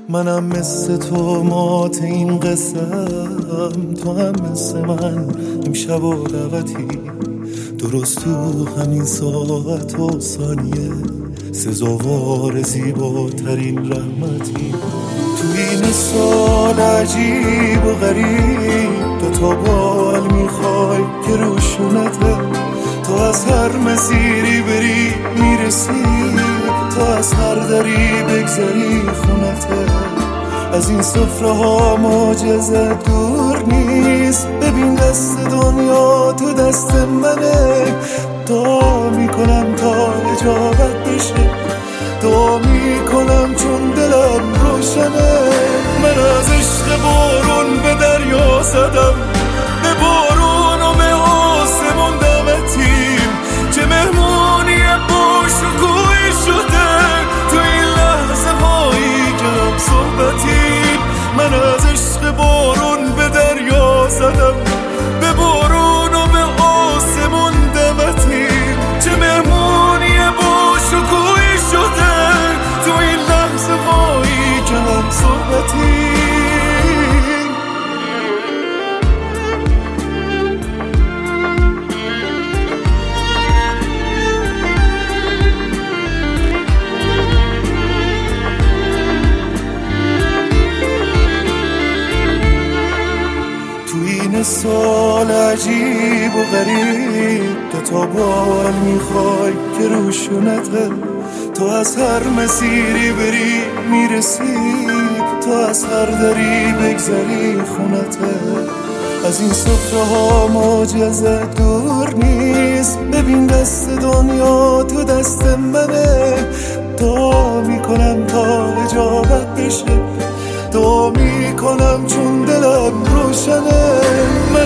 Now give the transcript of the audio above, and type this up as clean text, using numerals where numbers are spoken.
منم مثل تو مات این قسم، تو هم مثل من امشب و دعوتی، درست تو همین ساعت و ثانیه سزاوار زیباترین رحمتی. تو این سال عجیب و غریب دوتا بال میخوای که روشونته، تو از هر مسیری بری میرسی، تو از هر دری بگذری خونته. از این سفره ها معجزه دور نیست، ببین دست دنیا تو دست منه. دعا میکنم تا اجابت بشه، دعا میکنم چون دلم روشنه. من از عشق بارون به دریا زدم، به بارون و به آسمون دمتیم، چه مهمونی با شکوهی شده تو این لحظه هایی که هم صحبتیم. من از عشق بارون به دریا زدم، به بارون و به آسمون دمتیم، چه مهمونی با شکوهی شده تو این لحظه هایی که هم صحبتیم. این سال عجیب و غریب دوتا بال میخوای که روشونته، تو از هر مسیری بری میرسی، تو از هر دری بگذری خونته. از این سفره ها معجزه دور نیست، ببین دست دنیا تو دست منه. دعا میکنم تا اجابت بشه، دعا میکنم چون دلم روشنه.